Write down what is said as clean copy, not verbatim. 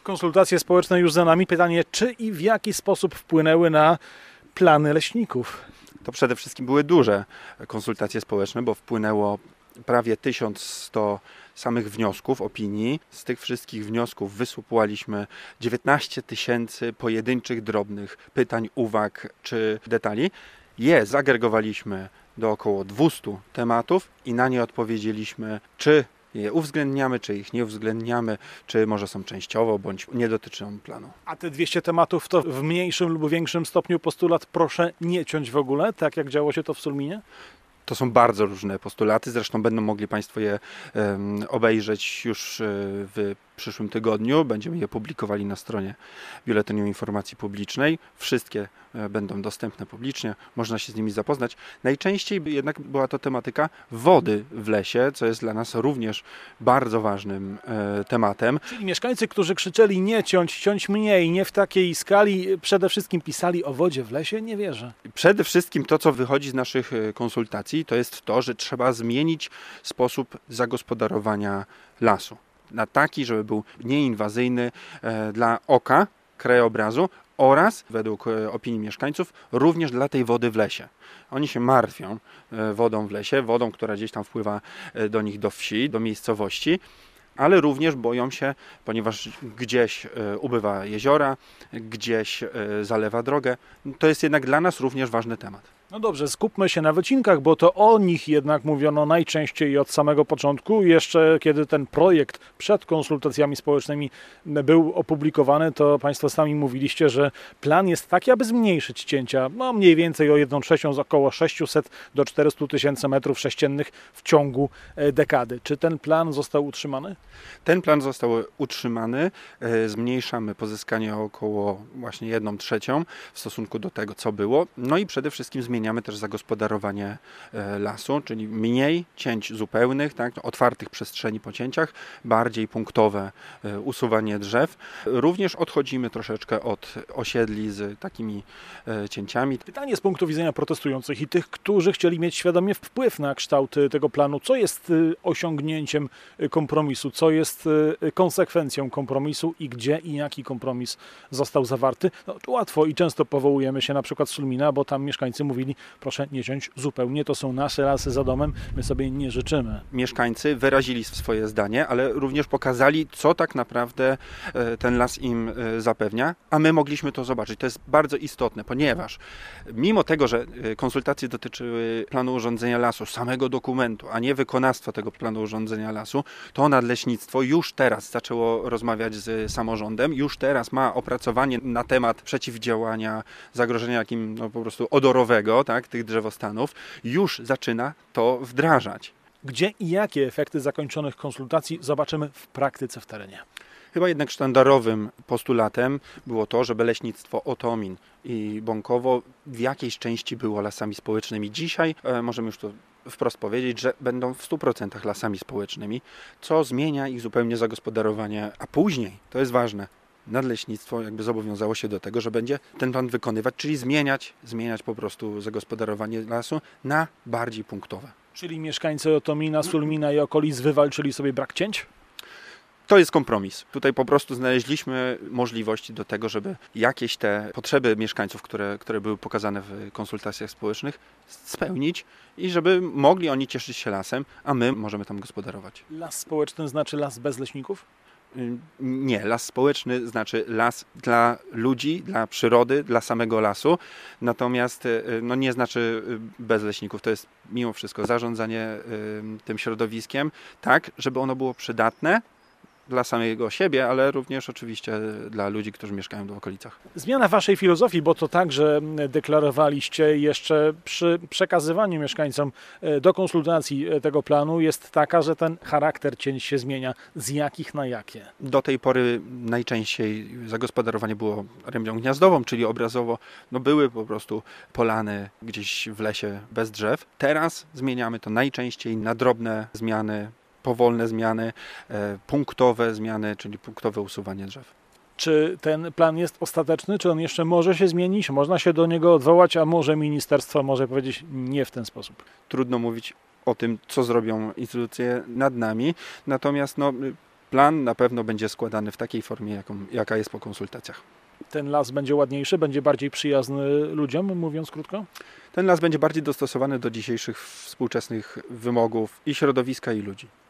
Konsultacje społeczne już za nami. Pytanie, czy i w jaki sposób wpłynęły na plany leśników? To przede wszystkim były duże konsultacje społeczne, bo wpłynęło prawie 1100 samych wniosków, opinii. Z tych wszystkich wniosków wysupłaliśmy 19 000 pojedynczych, drobnych pytań, uwag czy detali. Je zagregowaliśmy do około 200 tematów i na nie odpowiedzieliśmy, czy je uwzględniamy, czy ich nie uwzględniamy, czy może są częściowo, bądź nie dotyczą planu. A te 200 tematów to w mniejszym lub większym stopniu postulat proszę nie ciąć w ogóle, tak jak działo się to w Sulminie? To są bardzo różne postulaty, zresztą będą mogli Państwo je obejrzeć już w przyszłym tygodniu. Będziemy je publikowali na stronie Biuletynu Informacji Publicznej. Wszystkie będą dostępne publicznie, można się z nimi zapoznać. Najczęściej jednak była to tematyka wody w lesie, co jest dla nas również bardzo ważnym tematem. Czyli mieszkańcy, którzy krzyczeli nie ciąć, ciąć mniej, nie w takiej skali, przede wszystkim pisali o wodzie w lesie? Nie wierzę. Przede wszystkim to, co wychodzi z naszych konsultacji, to jest to, że trzeba zmienić sposób zagospodarowania lasu na taki, żeby był nieinwazyjny dla oka, krajobrazu oraz, według opinii mieszkańców, również dla tej wody w lesie. Oni się martwią wodą w lesie, wodą, która gdzieś tam wpływa do nich do wsi, do miejscowości, ale również boją się, ponieważ gdzieś ubywa jeziora, gdzieś zalewa drogę. To jest jednak dla nas również ważny temat. No dobrze, skupmy się na wycinkach, bo to o nich jednak mówiono najczęściej od samego początku. Jeszcze kiedy ten projekt przed konsultacjami społecznymi był opublikowany, to Państwo sami mówiliście, że plan jest taki, aby zmniejszyć cięcia, no mniej więcej o 1/3 z około 600 do 400 000 metrów sześciennych w ciągu dekady. Czy ten plan został utrzymany? Ten plan został utrzymany. Zmniejszamy pozyskanie o około właśnie 1/3 w stosunku do tego, co było. No i przede wszystkim zmieniamy też zagospodarowanie lasu, czyli mniej cięć zupełnych, tak, otwartych przestrzeni po cięciach, bardziej punktowe usuwanie drzew. Również odchodzimy troszeczkę od osiedli z takimi cięciami. Pytanie z punktu widzenia protestujących i tych, którzy chcieli mieć świadomie wpływ na kształt tego planu. Co jest osiągnięciem kompromisu? Co jest konsekwencją kompromisu i gdzie i jaki kompromis został zawarty? No, łatwo i często powołujemy się na przykład Sulmina, bo tam mieszkańcy mówili, proszę nie ciąć zupełnie, to są nasze lasy za domem, my sobie nie życzymy. Mieszkańcy wyrazili swoje zdanie, ale również pokazali, co tak naprawdę ten las im zapewnia, a my mogliśmy to zobaczyć. To jest bardzo istotne, ponieważ mimo tego, że konsultacje dotyczyły planu urządzenia lasu, samego dokumentu, a nie wykonawstwa tego planu urządzenia lasu, to nadleśnictwo już teraz zaczęło rozmawiać z samorządem, już teraz ma opracowanie na temat przeciwdziałania zagrożenia jakim po prostu odorowego, tak, tych drzewostanów, już zaczyna to wdrażać. Gdzie i jakie efekty zakończonych konsultacji zobaczymy w praktyce w terenie? Chyba jednak sztandarowym postulatem było to, żeby leśnictwo Otomin i Bąkowo w jakiejś części było lasami społecznymi. Dzisiaj możemy już to wprost powiedzieć, że będą w 100% lasami społecznymi, co zmienia ich zupełnie zagospodarowanie, a później, to jest ważne, nadleśnictwo jakby zobowiązało się do tego, że będzie ten plan wykonywać, czyli zmieniać po prostu zagospodarowanie lasu na bardziej punktowe. Czyli mieszkańcy Otomina, Sulmina i okolic wywalczyli sobie brak cięć? To jest kompromis. Tutaj po prostu znaleźliśmy możliwości do tego, żeby jakieś te potrzeby mieszkańców, które były pokazane w konsultacjach społecznych, spełnić i żeby mogli oni cieszyć się lasem, a my możemy tam gospodarować. Las społeczny znaczy las bez leśników? Nie, las społeczny znaczy las dla ludzi, dla przyrody, dla samego lasu, natomiast nie znaczy bez leśników. To jest mimo wszystko zarządzanie tym środowiskiem tak, żeby ono było przydatne dla samego siebie, ale również oczywiście dla ludzi, którzy mieszkają w okolicach. Zmiana waszej filozofii, bo to także deklarowaliście jeszcze przy przekazywaniu mieszkańcom do konsultacji tego planu, jest taka, że ten charakter cięć się zmienia. Z jakich na jakie? Do tej pory najczęściej zagospodarowanie było rębią gniazdową, czyli obrazowo były po prostu polany gdzieś w lesie bez drzew. Teraz zmieniamy to najczęściej na drobne zmiany, powolne zmiany, punktowe zmiany, czyli punktowe usuwanie drzew. Czy ten plan jest ostateczny? Czy on jeszcze może się zmienić? Można się do niego odwołać, a może ministerstwo może powiedzieć nie w ten sposób? Trudno mówić o tym, co zrobią instytucje nad nami, natomiast plan na pewno będzie składany w takiej formie, jaka jest po konsultacjach. Ten las będzie ładniejszy, będzie bardziej przyjazny ludziom, mówiąc krótko? Ten las będzie bardziej dostosowany do dzisiejszych współczesnych wymogów i środowiska, i ludzi.